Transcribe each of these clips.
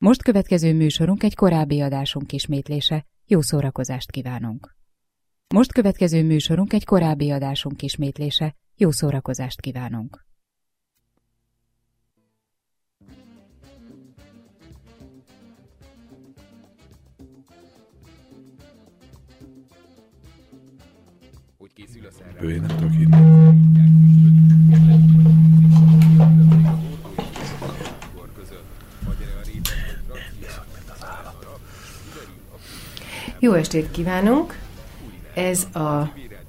Most következő műsorunk egy korábbi adásunk ismétlése. Jó szórakozást kívánunk! Most következő műsorunk egy korábbi adásunk ismétlése. Jó szórakozást kívánunk! Én nem tudok hinni. Jó estét kívánunk! Ez a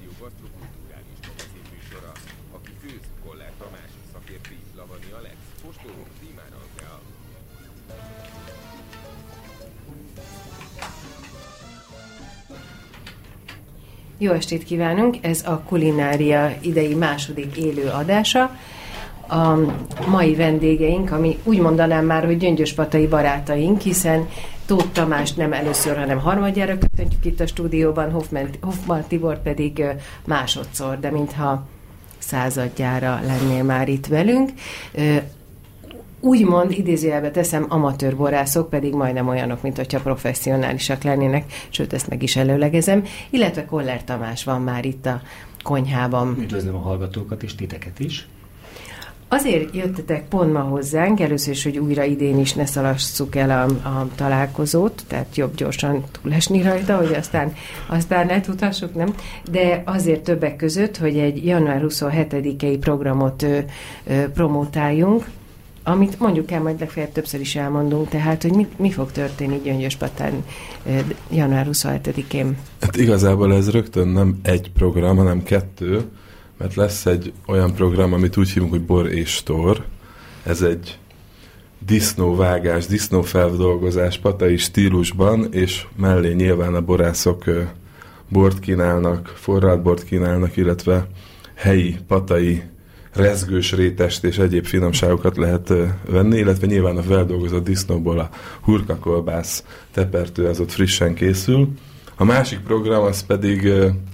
Jó estét kívánunk! Ez a Kulinária idei második élő adása. A mai vendégeink, ami úgy mondanám már, hogy gyöngyöspatai barátaink, hiszen Tóth Tamást nem először, hanem harmadjára köszöntjük itt a stúdióban, Hoffman Tibor pedig másodszor, de mintha századjára lennél már itt velünk. Úgymond, idézőjelbe teszem, amatőr borászok, pedig majdnem olyanok, mint hogyha professzionálisak lennének, sőt, ezt meg is előlegezem, illetve Koller Tamás van már itt a konyhában. Üdvözlöm a hallgatókat és titeket is. Azért jöttetek pont ma hozzánk, először is, hogy újra idén is ne szalasszuk el a találkozót, tehát jobb gyorsan túlesni rajta, hogy aztán eltudhassuk, nem? De azért többek között, hogy egy január 27-i programot promotáljunk, amit mondjuk el, majd legfeljebb többször is elmondunk, tehát, hogy mi fog történni Gyöngyöspatán január 27-én. Hát igazából ez rögtön nem egy program, hanem kettő, mert lesz egy olyan program, amit úgy hívunk, hogy Bor és Tor. Ez egy disznóvágás, disznófeldolgozás patai stílusban, és mellé nyilván a borászok bort kínálnak, forralt bort kínálnak, illetve helyi patai rezgős rétest és egyéb finomságokat lehet venni, illetve nyilván a feldolgozott disznóból a hurkakolbász tepertő, az ott frissen készül. A másik program az pedig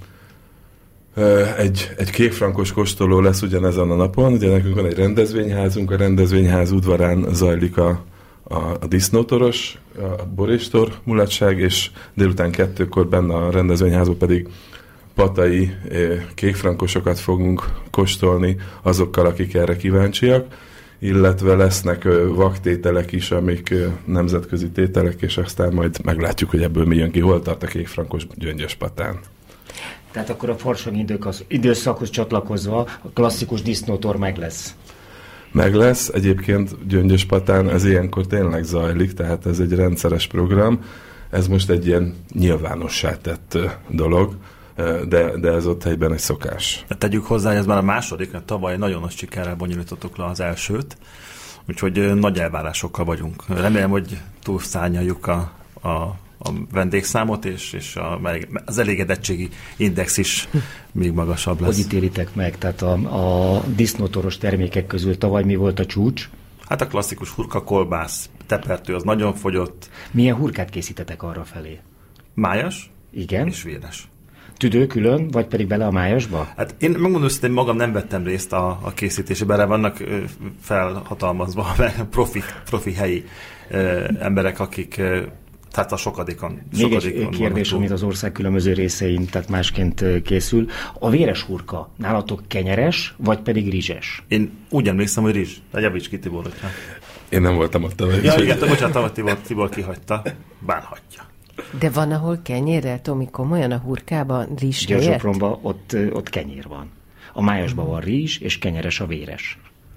egy kékfrankos kóstoló lesz ugyanezen a napon. Ugye nekünk van egy rendezvényházunk, a rendezvényház udvarán zajlik a disznótoros, a Bor és Tor mulatság, és délután 2-kor benne a rendezvényházban pedig patai kékfrankosokat fogunk kóstolni azokkal, akik erre kíváncsiak, illetve lesznek vaktételek is, amik nemzetközi tételek, és aztán majd meglátjuk, hogy ebből mi jön ki, hol tart a kékfrankos Gyöngyöspatán. Tehát akkor a farsang időszakhoz csatlakozva a klasszikus disznótor meg lesz. Meg lesz. Egyébként Gyöngyöspatán ez ilyenkor tényleg zajlik, tehát ez egy rendszeres program. Ez most egy ilyen nyilvánossá tett dolog, de ez ott helyben egy szokás. Tegyük hozzá, hogy ez már a második, mert tavaly nagyon nagy sikerrel bonyolítottuk le az elsőt, úgyhogy nagy elvárásokkal vagyunk. Remélem, hogy túlszárnyaljuk a vendégszámot, és az elégedettségi index is még magasabb lesz. Hogy ítélitek meg? Tehát a disznótoros termékek közül tavaly mi volt a csúcs? Hát a klasszikus hurkakolbász, tepertő, az nagyon fogyott. Milyen hurkát készítetek arra felé? Májas. Igen. És véres. Tüdő külön, vagy pedig bele a májasba? Hát én megmondom őszintén, magam nem vettem részt a készítésében, erre vannak felhatalmazva profi helyi emberek, akik tehát a sokadikon. Még egy kérdés, amit az ország különböző részein, tehát másként készül. A véres hurka nálatok kenyeres, vagy pedig rizses? Én úgy emlékszem, hogy rizs. De javíts ki, Tibor, hogyha. Én nem voltam ott. Ja, igen, bocsánat, Tibor kihagyta. Bánhatja. De van, ahol kenyérrel, Tomi, komolyan a hurkában rizs helyett? Győr-Sopronban ott kenyér van. A májasban van rizs, és kenyeres a véres.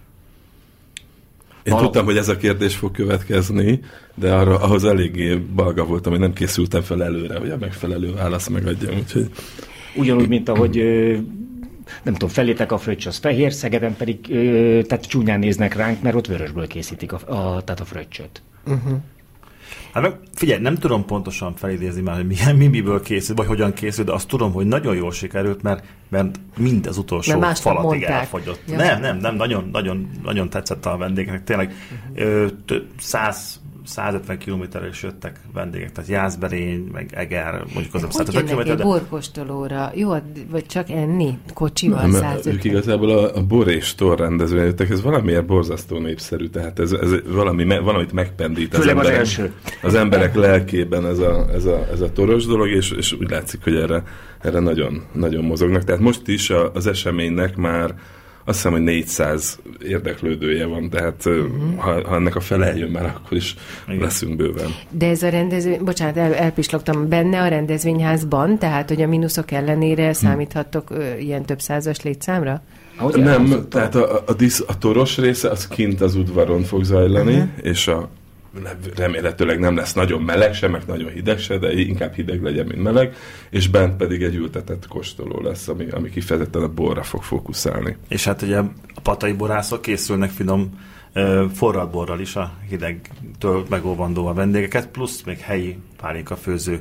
Én tudtam, hogy ez a kérdés fog következni, de ahhoz eléggé balga voltam, hogy nem készültem fel előre, hogy a megfelelő választ megadjam. Úgyhogy... Ugyanúgy, mint ahogy nem tudom, felétek a fröccs az fehér, Szegeden pedig tehát csúnyán néznek ránk, mert ott vörösből készítik tehát a fröccsöt. Uh-huh. Hát figyelj, nem tudom pontosan felidézni már, hogy miből készül, vagy hogyan készül, de azt tudom, hogy nagyon jól sikerült, mert mind az utolsó falatig elfogyott. Ja. Nem, nagyon tetszett a vendégnek. Tényleg 100 150 kilométerre is jöttek vendégek, tehát Jászberény, meg Eger, mondjuk az a 150 kilométer. Hogy jönnek egy borkóstolóra? Jó, vagy csak enni? Kocsival 150? Ők igazából a bor és tor rendezvényen jöttek, ez valamiért borzasztó népszerű, tehát ez valamit megpendít az emberek lelkében ez a toros dolog, és úgy látszik, hogy erre nagyon, nagyon mozognak. Tehát most is az eseménynek már azt hiszem, hogy 400 érdeklődője van, tehát ha ennek a fele jön már, akkor is leszünk bőven. De ez a rendezvény, bocsánat, elpislogtam, benne a rendezvényházban, tehát hogy a mínuszok ellenére számíthattok ilyen több százas létszámra? Nem, tehát a toros része az kint az udvaron fog zajlani, és remélhetőleg nem lesz nagyon meleg se, meg nagyon hideg se, de inkább hideg legyen, mint meleg, és bent pedig egy ültetett kóstoló lesz, ami kifejezetten a borra fog fókuszálni. És hát ugye a patai borászok készülnek finom forralt borral is a hidegtől megóvandó a vendégeket, plusz még helyi pálinkafőző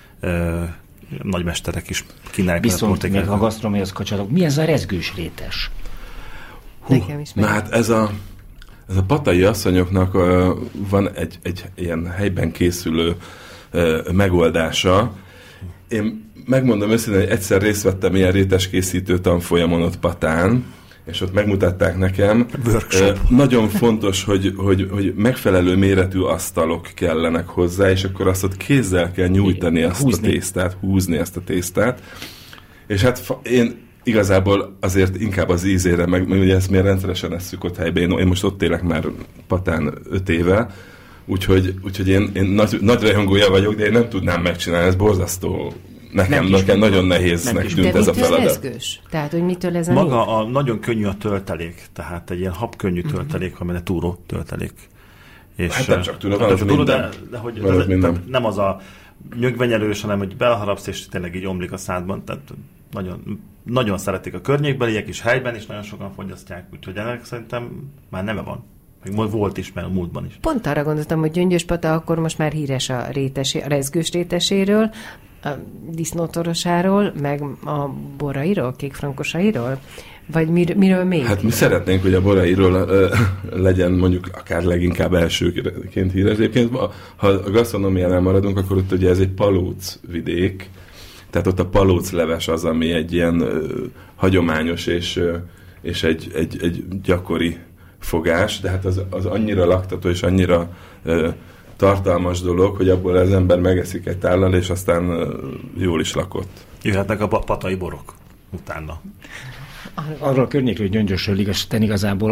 nagymesterek is kínálják. Viszont még a gasztronómiához kapcsolatok. Mi ez a rezgős rétes? Na hát ez a patai asszonyoknak van egy ilyen helyben készülő megoldása. Én megmondom őszintén, hogy egyszer részt vettem ilyen réteskészítő tanfolyamon ott Patán, és ott megmutatták nekem. Nagyon fontos, hogy megfelelő méretű asztalok kellenek hozzá, és akkor azt ott kézzel kell nyújtani húzni ezt a tésztát. És hát én igazából azért inkább az ízére, meg ugye ezt miért rendszeresen esszük ott helyben. Én most ott élek már Patán 5 éve, úgyhogy én nagy rajongója vagyok, de én nem tudnám megcsinálni, ez borzasztó. Nekem nagyon nehéznek tűnt ez a feladat. De mitől rezgős? Tehát, hogy mitől ez maga nagyon könnyű a töltelék, tehát egy ilyen habkönnyű töltelék, amely túró töltelék. És hát nem csak túró, van, de hogy nem az a nyögvenyelős, hanem hogy beleharapsz, és tényleg így omlik a szádban, tehát nagyon, nagyon szeretik a környékbeliek is, helyben is nagyon sokan fogyasztják, úgyhogy ennek szerintem már neve van. Meg volt is, mert a múltban is. Pont arra gondoltam, hogy Gyöngyöspata akkor most már híres a rezgős réteséről, a disznótorosáról, meg a borairól, kékfrankosairól? Vagy miről még? Hát mi szeretnénk, hogy a borairól legyen mondjuk akár leginkább elsőként híres. Egyébként, ha a gasztronómiánál maradunk, akkor ott ugye ez egy palóc vidék, tehát ott a palóc leves az, ami egy ilyen hagyományos és egy gyakori fogás, de hát az annyira laktató és annyira tartalmas dolog, hogy abból az ember megeszik egy tállal, és aztán jól is lakott. Jöhetnek a patai borok utána. Arról a környékről, hogy Gyöngyösről igazából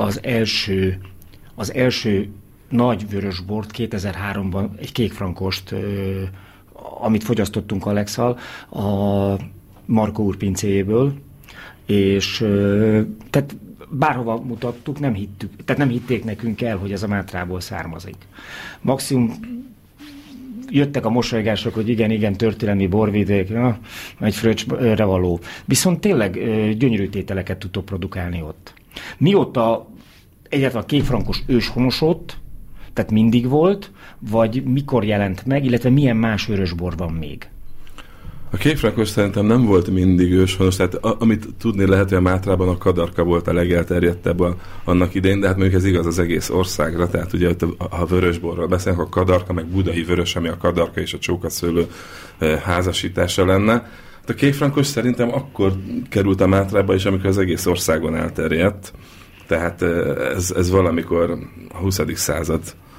az első nagy vörösbort 2003-ban egy kékfrankost, amit fogyasztottunk Alekszal, a Markó úr pincéjéből, és tehát bárhova mutattuk, nem hittük, tehát nem hitték nekünk el, hogy ez a Mátrából származik. Maximum jöttek a mosolygások, hogy igen, történelmi borvidék, egy fröccsre való. Viszont tényleg gyönyörű tételeket tudtok produkálni ott. Mióta egyáltalán a kékfrankos őshonosott, tehát mindig volt, vagy mikor jelent meg, illetve milyen más vörösbor van még? A kékfrankos szerintem nem volt mindig őshonos, tehát amit tudni lehet, hogy a Mátrában a kadarka volt a legelterjedtebb annak idején, de hát mondjuk ez igaz az egész országra, tehát ugye ha vörösborról beszélünk, a kadarka, meg budai vörös, ami a kadarka és a csókaszőlő házasítása lenne. Hát a kékfrankos szerintem akkor került a Mátrába is, amikor az egész országon elterjedt, tehát ez valamikor a 20. század,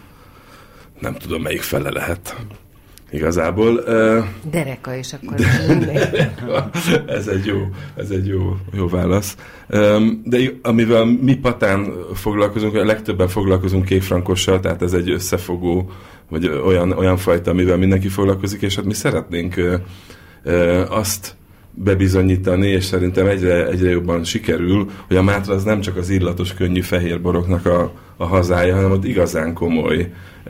nem tudom melyik fele lehet. Igazából. Dereka, és akkor ez egy jó válasz. De amivel mi Patán foglalkozunk, a legtöbben foglalkozunk kékfrankossal, tehát ez egy összefogó, vagy olyan fajta, amivel mindenki foglalkozik, és hát mi szeretnénk azt bebizonyítani, és szerintem egyre jobban sikerül, hogy a Mátra az nem csak az illatos, könnyű fehérboroknak a hazája, hanem ott igazán komoly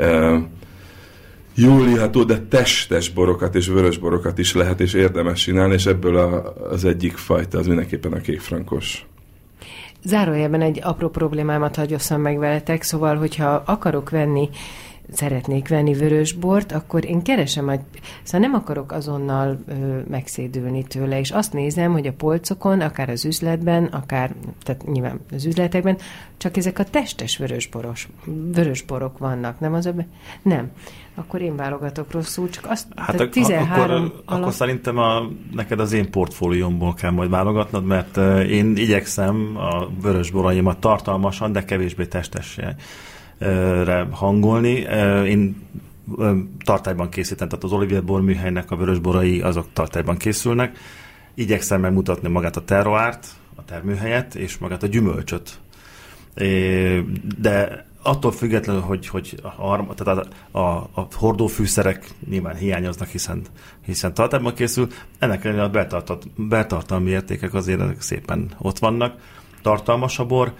jól iható, de testes borokat és vörösborokat is lehet, és érdemes csinálni, és ebből az egyik fajta az mindenképpen a kékfrankos. Zárójelben egy apró problémámat hagyosszam meg veletek, szóval, hogyha akarok venni szeretnék venni vörösbort, akkor én keresem, szóval nem akarok azonnal megszédülni tőle, és azt nézem, hogy a polcokon, akár az üzletben, akár, tehát nyilván az üzletekben, csak ezek a testes vörösborok vannak, nem az nem. Akkor én válogatok rosszul, csak azt, hát 13 akkor szerintem neked az én portfóliómból kell majd válogatnod, mert én igyekszem a vörösboraimat tartalmasan, de kevésbé testesre hangolni. Én tartályban készítem, tehát az Olivier borműhelynek a vörösborai azok tartályban készülnek. Igyekszem megmutatni magát a terroárt, a termőhelyet, és magát a gyümölcsöt. De attól függetlenül, hogy a hordófűszerek nyilván hiányoznak, hiszen tartályban készül, ennek ellenére a beltartalmi értékek azért szépen ott vannak. Tartalmas a bor,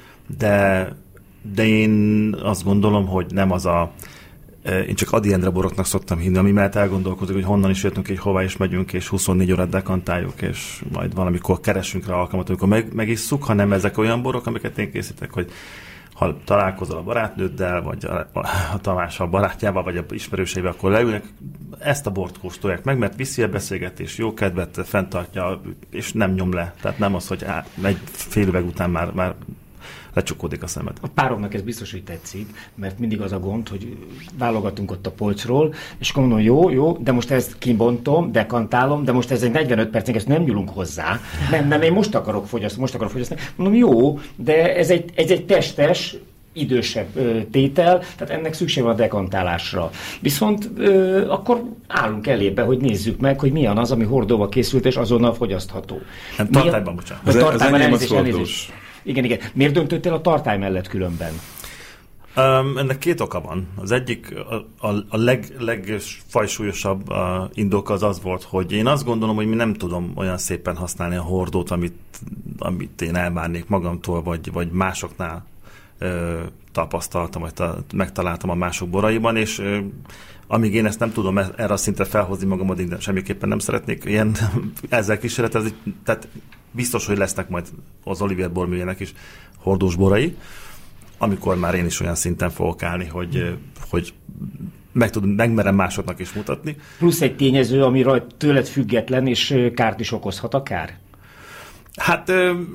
de én azt gondolom, hogy nem az én csak Ady Endre boroknak szoktam hinni, ami mellett elgondolkozik, hogy honnan is jöttünk, és hová is megyünk, és 24 órát dekantáljuk, és majd valamikor keresünk rá alkalmat, amikor megisszuk, hanem ezek olyan borok, amiket én készítek, hogy ha találkozol a barátnőddel, vagy a Tamással, barátjával, vagy a ismerőseivel, akkor leülnek, ezt a bort kóstolják meg, mert viszi a beszélgetés, jó kedvet fenntartja, és nem nyom le. Tehát nem az, hogy egy fél üveg után már lecsukódik a szemed. A páromnak ez biztos, hogy tetszik, mert mindig az a gond, hogy válogatunk ott a polcról, és akkor mondom, jó, de most ezt kibontom, dekantálom, de most ez egy 45 percig, ezt nem nyúlunk hozzá. Nem, én most akarok fogyasztani. Mondom, jó, de ez egy testes, idősebb tétel, tehát ennek szükség van a dekantálásra. Viszont akkor állunk elébe, hogy nézzük meg, hogy milyen az, ami hordóba készült, és azonnal fogyasztható. Tartályban, bocsánat. Az enyém az hordós. Igen. Miért döntöttél a tartály mellett különben? Ennek két oka van. Az egyik, a legfajsúlyosabb indok az volt, hogy én azt gondolom, hogy mi nem tudom olyan szépen használni a hordót, amit én elvárnék magamtól, vagy másoknál tapasztaltam, vagy megtaláltam a mások boraiban, és amíg én ezt nem tudom erre a szintre felhozni magam, addig semmiképpen nem szeretnék ezzel kísérletezni. Tehát biztos, hogy lesznek majd az Olivier borműjének is hordós borai, amikor már én is olyan szinten fogok állni, hogy megmerem másoknak is mutatni. Plusz egy tényező, ami tőled független, és kárt is okozhat akár? Hát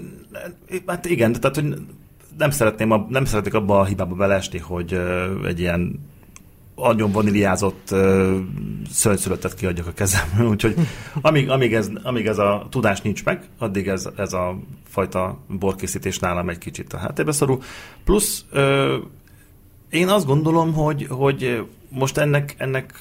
igen, tehát hogy nem szeretnék abba a hibába beleesni, hogy egy ilyen nagyon vaníliázott szőnyszülöttet kiadjak a kezemben, úgyhogy amíg ez a tudás nincs meg, addig ez a fajta borkészítés nálam egy kicsit a háttérbe szorul. Plusz én azt gondolom, hogy most ennek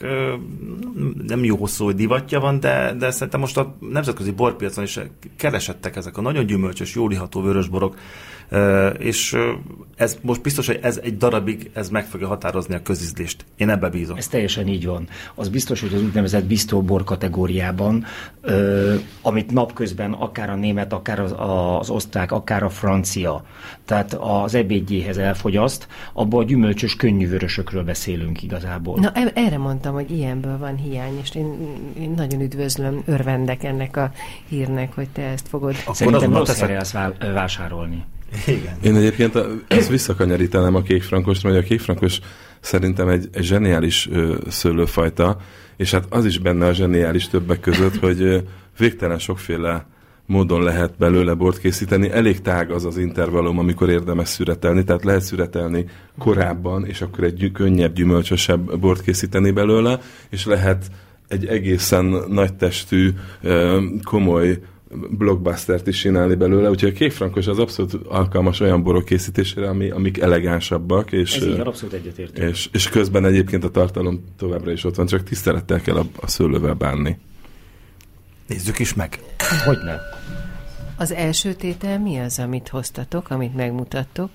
nem jó hosszú divatja van, de szerintem most a nemzetközi borpiacon is keresettek ezek a nagyon gyümölcsös, jól iható vörösborok, és ez most biztos, hogy ez egy darabig meg fogja határozni a közízlést. Én ebbe bízom. Ez teljesen így van. Az biztos, hogy az úgynevezett bisztóbor kategóriában, amit napközben akár a német, akár az osztrák, akár a francia, tehát az ebédjéhez elfogyaszt, abban a gyümölcsös, könnyű vörösökről beszélünk igazából. Na, erre mondtam, hogy ilyenből van hiány, és én nagyon üdvözlöm, örvendek ennek a hírnek, hogy te ezt fogod. Szerintem rossz helyre ezt vásárolni. Igen. Én egyébként ezt visszakanyarítanám a kékfrankosra, hogy a kékfrankos szerintem egy zseniális szőlőfajta, és hát az is benne a zseniális többek között, hogy végtelen sokféle módon lehet belőle bort készíteni. Elég tág az intervallum, amikor érdemes szüretelni, tehát lehet szüretelni korábban, és akkor egy könnyebb, gyümölcsösebb bort készíteni belőle, és lehet egy egészen nagytestű, komoly blockbustert is csinálni belőle, úgyhogy a kékfrankos az abszolút alkalmas olyan borok készítésére, amik elegánsabbak, és, abszolút egyetértünk. És közben egyébként a tartalom továbbra is ott van, csak tisztelettel kell a szőlővel bánni. Nézzük is meg. Hogyne. Az első tétel mi az, amit hoztatok, amit megmutattok?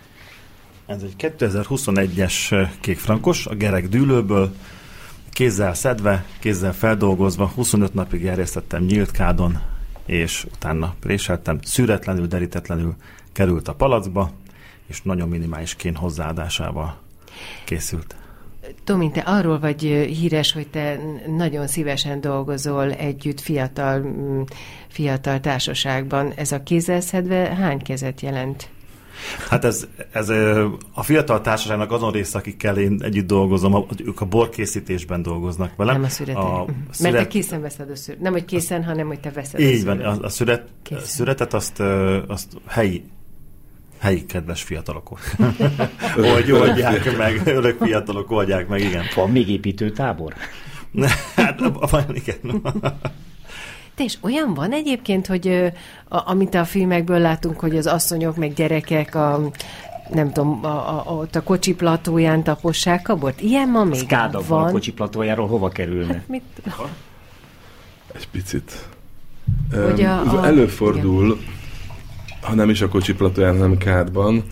Ez egy 2021-es kékfrankos, a Gereg dűlőből, kézzel szedve, kézzel feldolgozva, 25 napig erjesztettem nyílt kádon, és utána préseltem, szüretlenül, derítetlenül került a palackba, és nagyon minimális kén hozzáadásával készült. Tomi, te arról vagy híres, hogy te nagyon szívesen dolgozol együtt fiatal társaságban. Ez a kézzel szedve hány kezet jelent? Hát ez a fiatal társaságnak azon része, akikkel én együtt dolgozom, ők a borkészítésben dolgoznak velem. Nem a szüretet. Mert te készen veszed a szüretet. Nem, hogy készen, hanem, hogy te veszed így a szüretet. Így van, a szüretet azt helyi kedves fiatalok oldják meg, örök fiatalok oldják meg, igen. Van még építőtábor? Hát, igen. És olyan van egyébként, hogy amit a filmekből látunk, hogy az asszonyok meg gyerekek nem tudom, ott a kocsi platóján tapossák a bort. Ilyen ma még van. A kocsi platójáról hova kerülne? Hát mit? Egy picit. Előfordul, igen. Ha nem is a kocsi platóján, hanem kádban.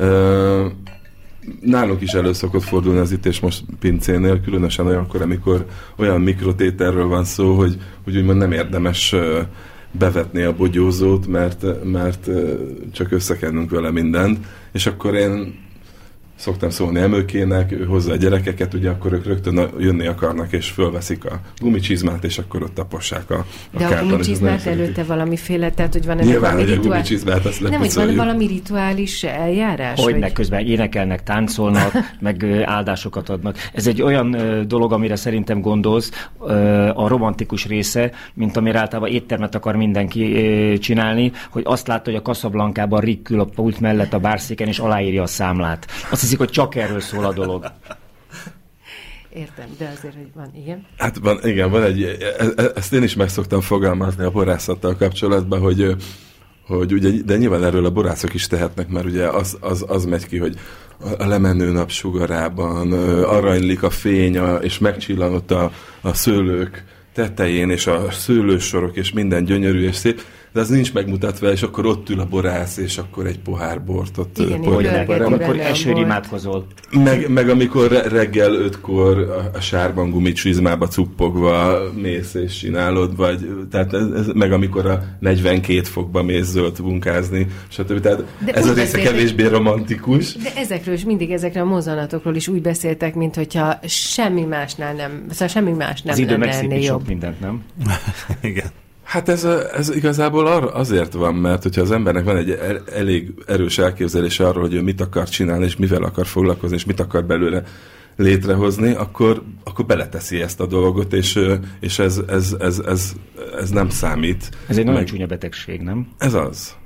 Nálunk is elő szokott fordulni az itt és most pincénél, különösen olyankor, amikor olyan mikrotételről van szó, hogy úgymond nem érdemes bevetni a bogyózót, mert csak összekennünk vele mindent, és akkor én szoktam szólni Emőkének, ő hozza a gyerekeket, ugye akkor ők rögtön jönni akarnak, és fölveszik a gumicsizmát, és akkor ott tapossák a de a gumicsizmát előtte valamiféle, tehát hogy van nyilván, hogy a gumicsizmát azt nem, hogy van valami rituális eljárás? Hogyne, közben énekelnek, táncolnak, meg áldásokat adnak. Ez egy olyan dolog, amire szerintem gondolsz, a romantikus része, mint amire általában éttermet akar mindenki csinálni, hogy azt látta, hogy a Casablancában Rick ül a pult mellett a bárszéken, és aláírja a számlát. Azt hiszik, hogy csak erről szól a dolog. Értem, de azért, hogy van, igen. Hát van egy, ezt én is meg szoktam fogalmazni a borászattal kapcsolatban, hogy ugye, de nyilván erről a borászok is tehetnek, mert ugye az megy ki, hogy a lemenő nap sugarában aranylik a fény, és megcsillan ott a szőlők tetején, és a szőlősorok, és minden gyönyörű és szép, de az nincs megmutatva, és akkor ott ül a borász, és akkor egy pohár bort ott amikor esőn imádkozol. Meg amikor reggel 5-kor a sárban gumicsizmába cuppogva mész és csinálod, vagy tehát meg amikor a 42 fokba mész zöld munkázni, stb. Tehát ez a része kevésbé romantikus. De ezekre a mozzanatokról is úgy beszéltek, mint hogyha semmi másnál nem, szóval semmi más nem az idő lenne ennél jobb. Sok mindent, nem? Igen. Hát ez igazából azért van, mert hogyha az embernek van egy elég erős elképzelése arról, hogy ő mit akar csinálni, és mivel akar foglalkozni, és mit akar belőle létrehozni, akkor beleteszi ezt a dolgot, és ez nem számít. Ez egy nagyon csúnya betegség, nem? Ez az.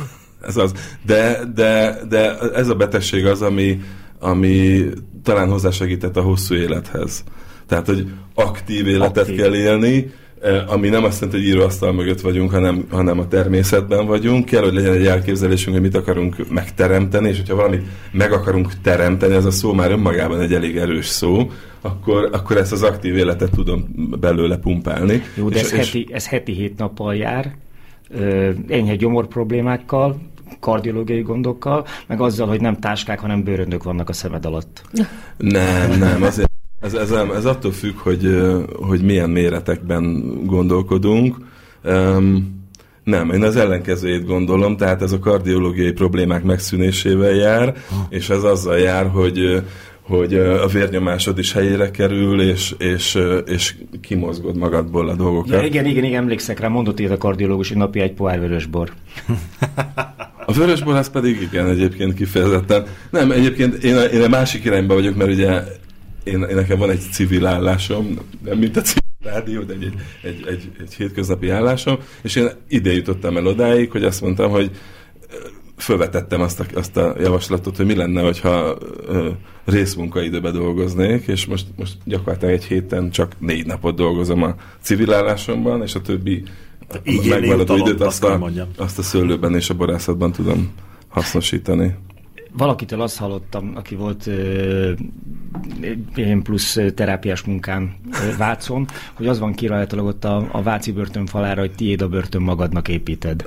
De ez a betegség az, ami talán hozzásegített a hosszú élethez. Tehát, hogy aktív életet kell élni, ami nem azt jelenti, hogy íróasztal mögött vagyunk, hanem a természetben vagyunk. Kell, hogy legyen egy elképzelésünk, hogy mit akarunk megteremteni, és hogyha valamit meg akarunk teremteni, ez a szó már önmagában egy elég erős szó, akkor ezt az aktív életet tudom belőle pumpálni. Jó, de ez heti 7 nappal jár, enyhe gyomor problémákkal, kardiológiai gondokkal, meg azzal, hogy nem táskák, hanem bőröndök vannak a szemed alatt. Nem, azért ez attól függ, hogy milyen méretekben gondolkodunk. Nem, én az ellenkezőjét gondolom, tehát ez a kardiológiai problémák megszűnésével jár, és ez azzal jár, hogy a vérnyomásod is helyére kerül, és kimozgod magadból a dolgokat. Ja, igen, emlékszek rá, mondott ilyet a kardiológus, hogy napi egy pohár vörösbor. A vörösbor az pedig igen, egyébként kifejezetten. Nem, egyébként én a másik irányba vagyok, mert ugye nekem van egy civil állásom, nem mint a civil rádió, de egy hétköznapi állásom, és én ide jutottam el odáig, hogy azt mondtam, hogy fölvetettem azt a javaslatot, hogy mi lenne, hogyha részmunkaidőben dolgoznék, és most gyakorlatilag egy héten csak 4 napot dolgozom a civil állásomban, és a többi megmaradó időt azt a szőlőben és a borászatban tudom hasznosítani. Valakitől azt hallottam, aki volt én plusz terápiás munkám Vácon, hogy az van kirajzolva ott a váci börtön falára, hogy tiéd a börtön, magadnak építed.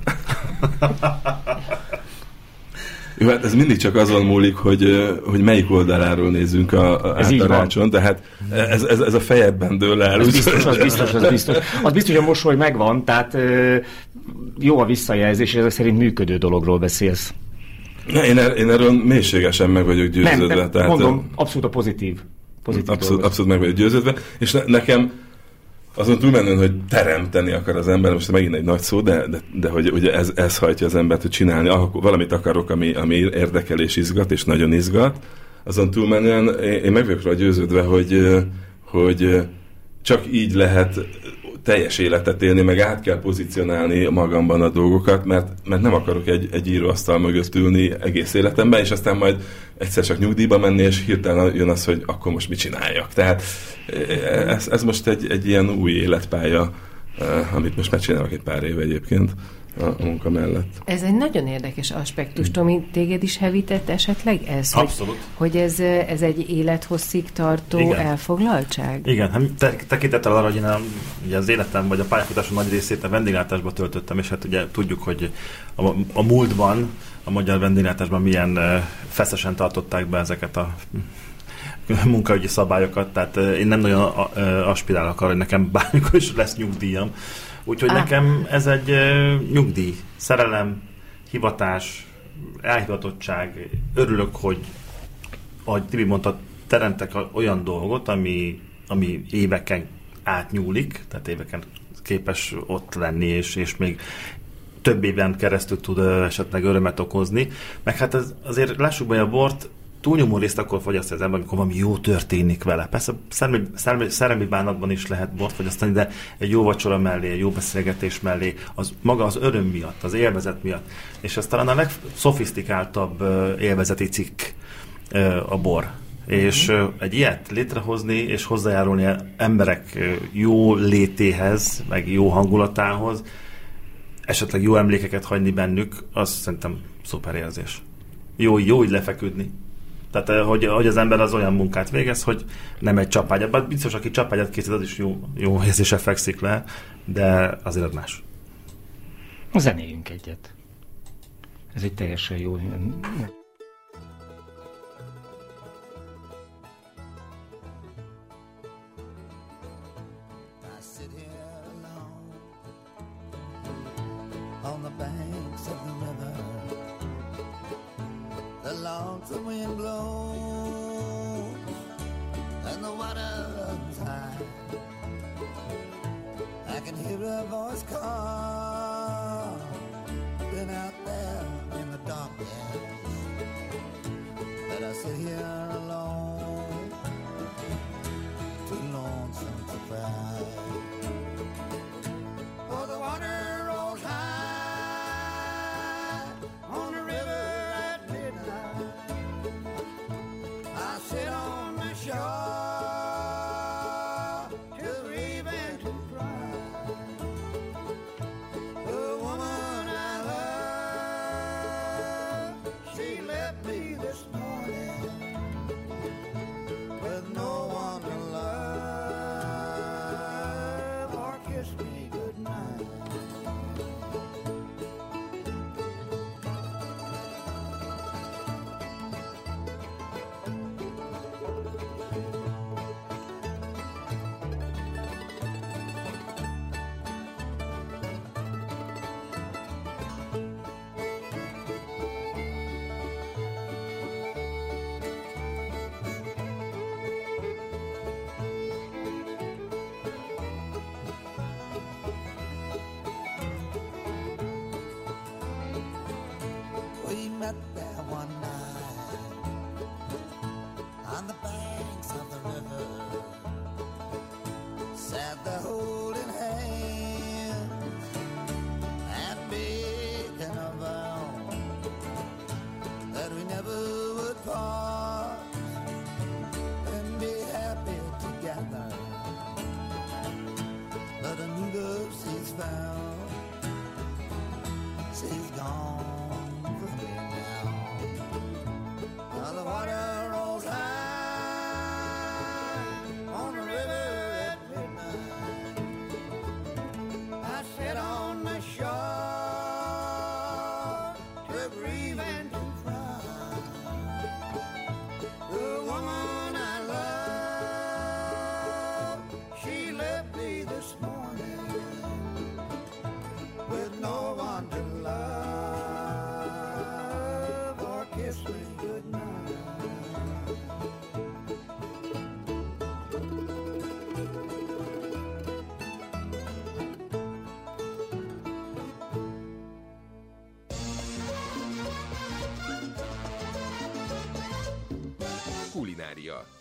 Jó, hát ez mindig csak azon múlik, hogy melyik oldaláról nézzünk a rácson, tehát ez a fejedben dől el. Az biztos. Az biztos, hogy a mosoly megvan, tehát jó a visszajelzés, és ezek szerint működő dologról beszélsz. Én erről mélységesen meg vagyok győződve. Nem, mondom, abszolút a pozitív abszolút meg vagyok győződve, és nekem azon túlmenően, hogy teremteni akar az ember, most megint egy nagy szó, de hogy ugye ez hajtja az embert, hogy csinálni, valamit akarok, ami érdekel és izgat, és nagyon izgat, azon túlmenően én meg vagyok rá győződve, hogy csak így lehet teljes életet élni, meg át kell pozícionálni magamban a dolgokat, mert nem akarok egy íróasztal mögött ülni egész életemben, és aztán majd egyszer csak nyugdíjba menni, és hirtelen jön az, hogy akkor most mit csináljak. Tehát ez most egy ilyen új életpálya, amit most megcsinálok egy pár éve egyébként a munka mellett. Ez egy nagyon érdekes aspektus. Tomi, téged is hevített esetleg ez? Abszolút. Hogy ez egy élethosszig tartó elfoglaltság? Igen, tekintettel arra, hogy én ugye az életem vagy a pályafutásom nagy részét a vendéglátásban töltöttem, és hát ugye tudjuk, hogy a múltban, a magyar vendéglátásban milyen feszesen tartották be ezeket a munkaügyi szabályokat, tehát én nem nagyon aspirálok arra, hogy nekem bármikor is lesz nyugdíjam. Úgyhogy nekem ez egy nyugdíj, szerelem, hivatás, elhivatottság. Örülök, hogy, ahogy Tibi mondta, teremtek olyan dolgot, ami éveken átnyúlik, tehát éveken képes ott lenni, és még több éven keresztül tud esetleg örömet okozni. Meg hát azért lássuk be, a bort túlnyomó részt akkor fogyasztja az ember, amikor valami jó történik vele. Persze szerelmi bánatban is lehet bort fogyasztani, de egy jó vacsora mellé, egy jó beszélgetés mellé, maga az öröm miatt, az élvezet miatt. És ez talán a legszofisztikáltabb élvezeti cikk a bor. És egy ilyet létrehozni, és hozzájárulni emberek jó létéhez, meg jó hangulatához, esetleg jó emlékeket hagyni bennük, az szerintem szuper érzés. Jó így lefeküdni. Tehát, hogy az ember az olyan munkát végez, hogy nem egy csapágyat. Biztos, aki csapágyat készít, az is jó érzése fekszik le, de azért az más. Zenéljünk egyet. Ez egy teljesen jó... On the banks of the river, the logs of wind blow, and the water's high. I can hear a voice call, been out there in the darkness, but I sit here alone, too lonesome to cry. Oh, the water rolls high on the river at midnight. I sit on the shore to grieve and to cry. The woman I love, she left me this morning with no one to love or kiss me goodnight. We met there one night on the banks of the river, sat there holding hands and making a vow that we never would part and be happy together. But a new love she's found, she's gone. The water rolls high on the river at midnight.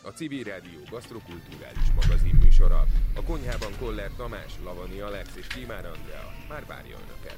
a Civil Rádió gasztrokulturális magazinműsora. A konyhában Koller Tamás, Lavani Alex és Kimár Andrea már várja Önöket.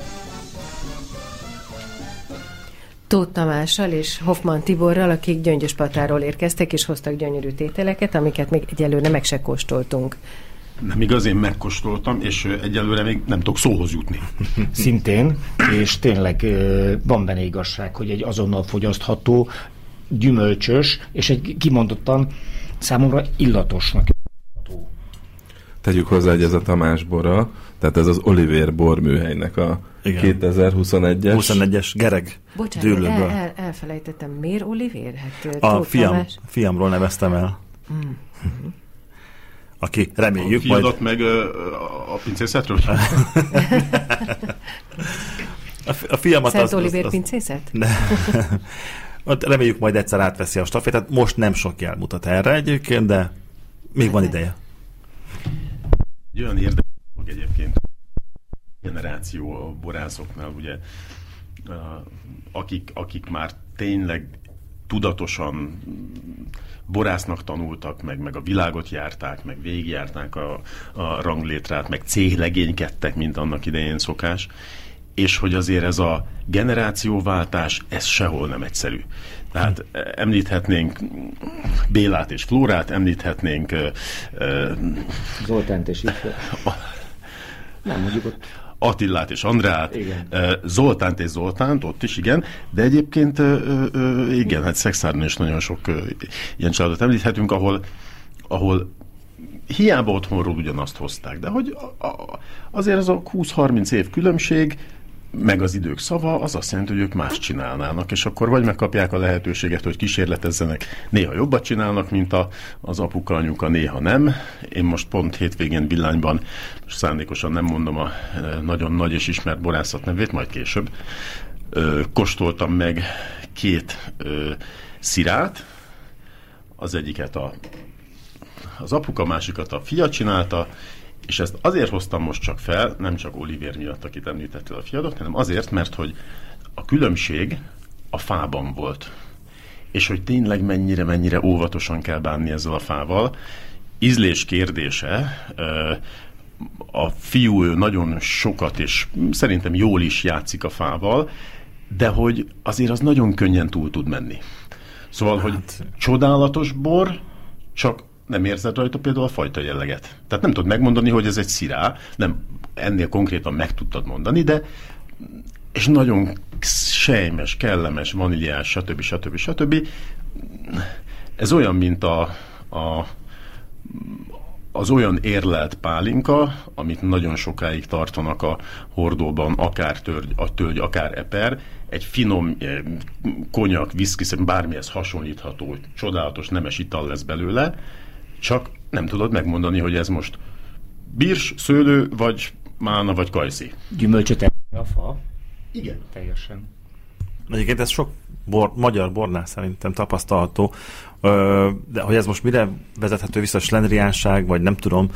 Tóth Tamással és Hoffman Tiborral, akik Gyöngyöspatáról érkeztek, és hoztak gyönyörű tételeket, amiket még egyelőre meg se kóstoltunk. Nem igaz, én megkóstoltam, és egyelőre még nem tudok szóhoz jutni. Szintén, és tényleg van benne igazság, hogy egy azonnal fogyasztható, gyümölcsös, és egy kimondottan számomra illatosnak. Tegyük hozzá, hogy ez a Tamás bora, tehát ez az Olivér borműhelynek a igen. 2021-es. 21-es Gereg dűlőből. Elfelejtettem. Miért Olivér? Hát, a fiamról neveztem el. Aki reméljük majd... Fiadat meg a pincészetről? a fiamat Szent Olivér pincészet? Reméljük majd egyszer átveszi a stafétát. Most nem sok jel mutat erre egyébként, de még van ideje. Olyan érdekes egyébként generáció a borászoknál, ugye, akik már tényleg tudatosan borásznak tanultak, meg a világot járták, meg végigjárták a ranglétrát, meg céglegénykedtek, mint annak idején szokás, és hogy azért ez a generációváltás, ez sehol nem egyszerű. Tehát említhetnénk Bélát és Flórát, említhetnénk Zoltánt és nem mondjuk ott Attillát és Andrát, Zoltánt és Zoltánt, ott is, igen, de igen, hát Szexárdon is nagyon sok ilyen családot említhetünk, ahol hiába otthonról ugyanazt hozták, de hogy azért az a 20-30 év különbség, meg az idők szava, az azt jelenti, hogy ők más csinálnának, és akkor vagy megkapják a lehetőséget, hogy kísérletezzenek, néha jobbat csinálnak, mint az apuka, anyuka, néha nem. Én most pont hétvégén Villányban, most szándékosan nem mondom a nagyon nagy és ismert borászat nevét, majd később, kóstoltam meg 2 szirát, az egyiket az apuka, másikat a fia csinálta, és ezt azért hoztam most csak fel, nem csak Olivér miatt, akit említettél a fiadot, hanem azért, mert hogy a különbség a fában volt. És hogy tényleg mennyire óvatosan kell bánni ezzel a fával. Ízlés kérdése, a fiú nagyon sokat, és szerintem jól is játszik a fával, de hogy azért az nagyon könnyen túl tud menni. Szóval, hogy csodálatos bor, csak nem érzed rajta például a fajta jelleget. Tehát nem tudod megmondani, hogy ez egy szirá, nem ennél konkrétan meg tudtad mondani, de és nagyon sejmes, kellemes, vaníliás, stb. Ez olyan, mint az olyan érlelt pálinka, amit nagyon sokáig tartanak a hordóban, akár tölgy, akár eper, egy finom konyak, viszki, bármihez hasonlítható, csodálatos, nemes ital lesz belőle, csak nem tudod megmondani, hogy ez most birs, szőlő, vagy mána, vagy kajszi. Gyümölcsöt a fa? Igen. Teljesen. Egyébként ez sok magyar bornál szerintem tapasztalható, de hogy ez most mire vezethető vissza, slendriánság, vagy nem tudom,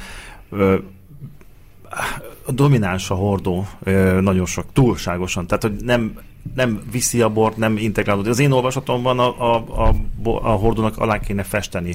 domináns a hordó nagyon sok, túlságosan, tehát hogy nem viszi a bort, nem integrálódik. Az én olvasatomban a hordónak alá kéne festeni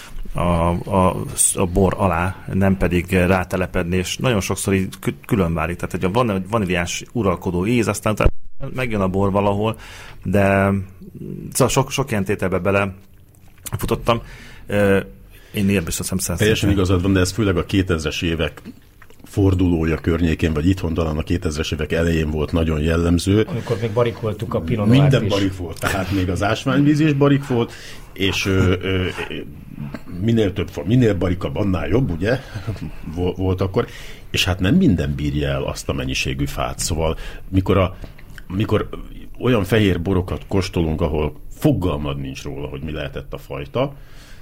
a bor alá, nem pedig rátelepedni, és nagyon sokszor így külön válik. Tehát, hogy van egy vaníliás uralkodó íz, aztán megjön a bor valahol, de szóval sok ilyen tételbe bele futottam. Én ilyen biztos nem teljesen igazad van, de ez főleg a 2000-es évek fordulója környékén, vagy itthon talán a 2000-es évek elején volt nagyon jellemző. Amikor még barikoltuk a Pinot Noirt. Minden barik volt, tehát még az ásványvíz is barik volt, és minél több fa, minél barikabb, annál jobb, ugye? Volt akkor. És hát nem minden bírja el azt a mennyiségű fát. Szóval mikor olyan fehér borokat kóstolunk, ahol fogalmad nincs róla, hogy mi lehetett a fajta,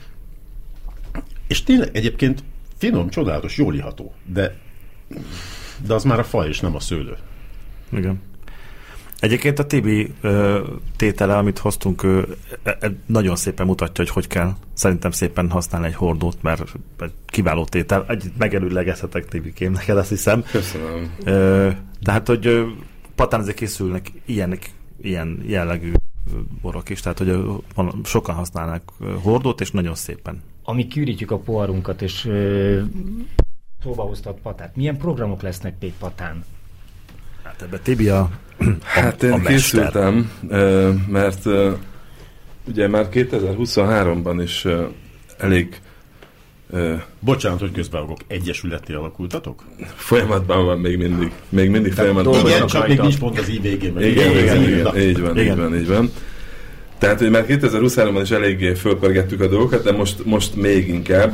és tényleg egyébként finom, csodálatos, jól iható, de az már a faj, és nem a szőlő. Igen. Egyébként a Tibi tétele, amit hoztunk, nagyon szépen mutatja, hogy kell szerintem szépen használni egy hordót, mert egy kiváló tétel. Együtt megelőlegezhetek Tibikém, neked azt hiszem. Köszönöm. Tehát, hogy patánozé készülnek ilyen jellegű borok is, tehát hogy sokan használnak hordót, és nagyon szépen. Amíg kiürítjük a poharunkat, és szóba hoztat Patát, milyen programok lesznek még Patán? Hát ebbe Tibi a én készültem, mert ugye már 2023-ban is elég... Bocsánat, hogy közbevágok. Egyesületté alakultatok? Folyamatban van még mindig folyamatban van. Igen, csak még nincs pont az IVG-ben. Igen, így van. Tehát, hogy már 2023-ban is eléggé fölpörgettük a dolgokat, de most még inkább.